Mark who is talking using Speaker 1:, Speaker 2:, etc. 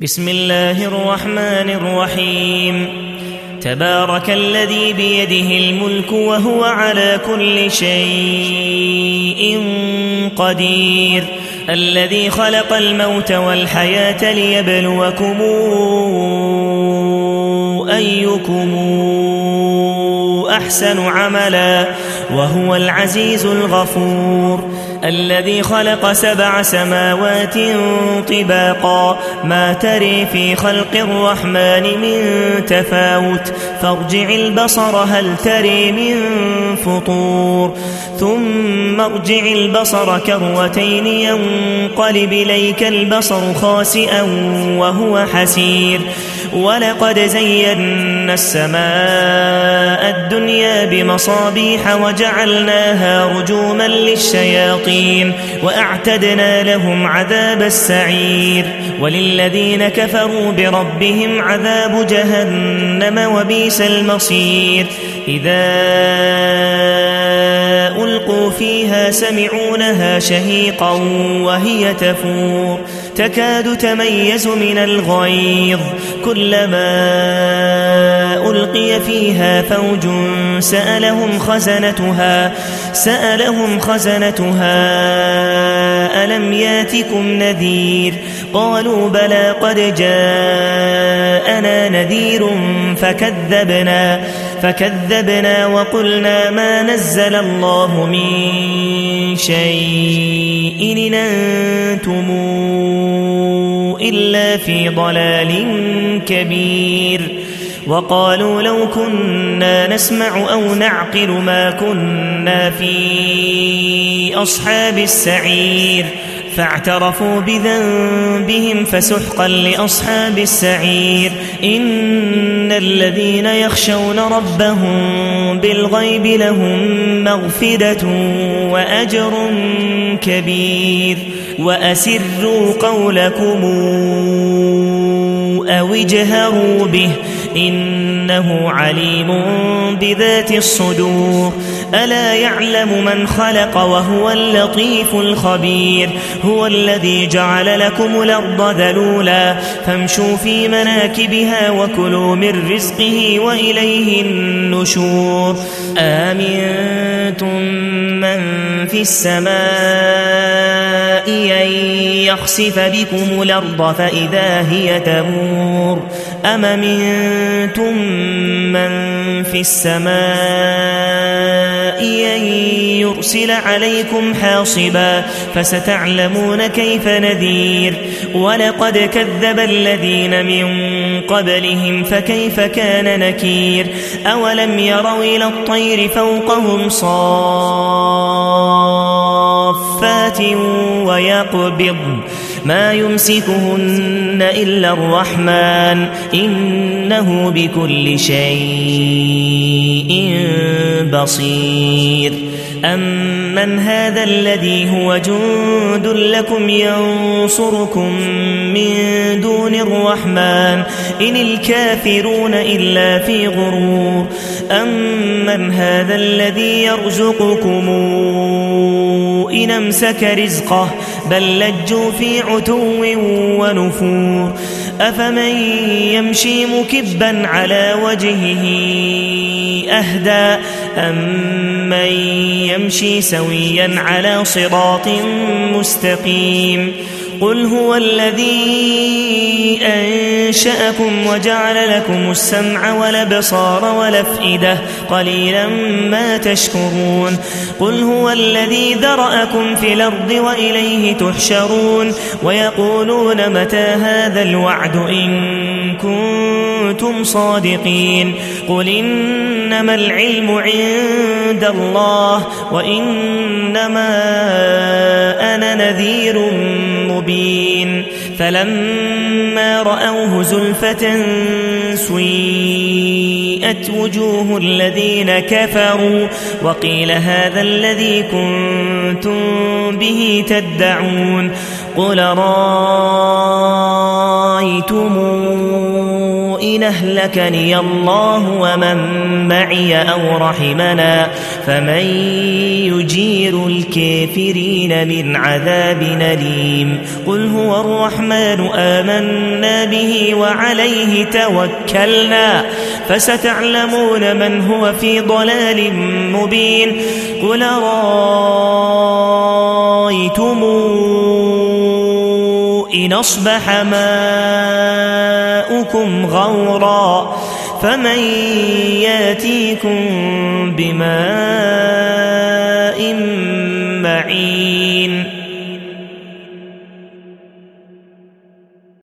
Speaker 1: بسم الله الرحمن الرحيم تبارك الذي بيده الملك وهو على كل شيء قدير الذي خلق الموت والحياة ليبلوكم أيكم أحسن عملا وهو العزيز الغفور الذي خلق 7 سماوات طباقا ما تري في خلق الرحمن من تفاوت فارجع البصر هل تري من فطور ثم ارجع البصر كرتين ينقلب إليك البصر خاسئا وهو حسير ولقد زينا السماء الدنيا بمصابيح وجعلناها رجوما للشياطين وأعتدنا لهم عذاب السعير وللذين كفروا بربهم عذاب جهنم وبئس المصير إذا ألقوا فيها سمعونها شهيقا وهي تفور تكاد تميز من الغيظ كلما ألقي فيها فوج سألهم خزنتها ألم ياتكم نذير قالوا بلى قد جاءنا نذير فكذبنا وقلنا ما نزل الله من شيء إن أنتم إلا في ضلال كبير وقالوا لو كنا نسمع أو نعقل ما كنا في أصحاب السعير فاعترفوا بذنبهم فسحقا لأصحاب السعير إن الذين يخشون ربهم بالغيب لهم مغفرة وأجر كبير وأسروا قولكم أو اجهروا به إنه عليم بذات الصدور ألا يعلم من خلق وهو اللطيف الخبير هو الذي جعل لكم الأرض ذلولا فامشوا في مناكبها وكلوا من رزقه وإليه النشور آمنتم من في السماء أن يخسف بكم الأرض فإذا هي تمور أم أمنتم من في السماء أن يرسل عليكم حاصبا فستعلمون كيف نذير ولقد كذب الذين من قبلهم فكيف كان نكير أولم يروا إلى الطير فوقهم صافات ويقبض ما يمسكهن إلا الرحمن إنه بكل شيء بصير أمن هذا الذي هو جند لكم ينصركم من دون الرحمن إن الكافرون إلا في غرور أمن هذا الذي يرزقكم إن أمسك رزقه بل لجوا في عتو ونفور أفمن يمشي مكبا على وجهه أهدى أمن يمشي سويا على صراط مستقيم قل هو الذي أنشأكم وجعل لكم السمع والأبصار والأفئدة قليلا ما تشكرون قل هو الذي ذرأكم في الأرض وإليه تحشرون ويقولون متى هذا الوعد إن كنتم صادقين قل إنما العلم عند الله وإنما أنا نذير مبين فلما رأوه زلفة سيئت وجوه الذين كفروا وقيل هذا الذي كنتم به تدعون قل رأيتم إن أهلكني الله ومن معي أو رحمنا فمن يجير الكافرين من عذاب أليم قل هو الرحمن آمنا به وعليه توكلنا فستعلمون من هو في ضلال مبين قل رأيتم إن أصبح ماؤكم غورا فمن ياتيكم بماء معين